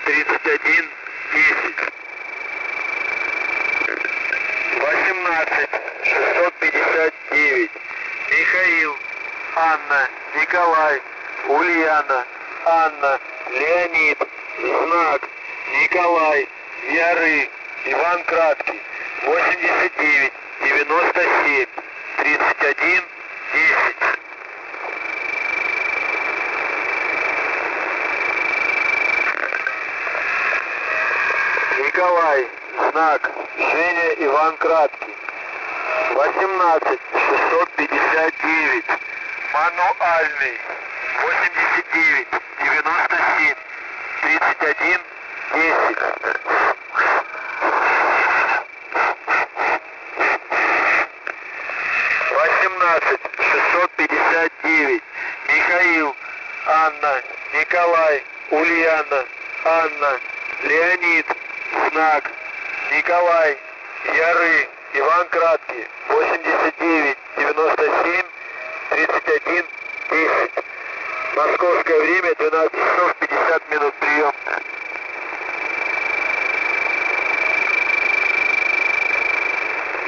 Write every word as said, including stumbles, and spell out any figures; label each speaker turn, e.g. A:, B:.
A: тридцать один десять. восемнадцать шестьсот пятьдесят девять. Михаил, Анна, Николай, Ульяна, Анна, Леонид, Знак, Николай, Яры, Иван Краткий. восемьдесят девять девяносто семь тридцать один десять. Николай, Знак, Женя, Иван Краткий. восемнадцать шестьсот пятьдесят девять. Мануальный. восемьдесят девять девяносто семь тридцать один десять. восемнадцать шестьсот пятьдесят девять. Михаил, Анна, Николай, Ульяна, Анна, Леонид, Знак, Николай, Яры, Иван Краткий. восемьдесят девять девяносто семь тридцать один десять. Московское время двенадцать часов пятьдесят минут. Прием.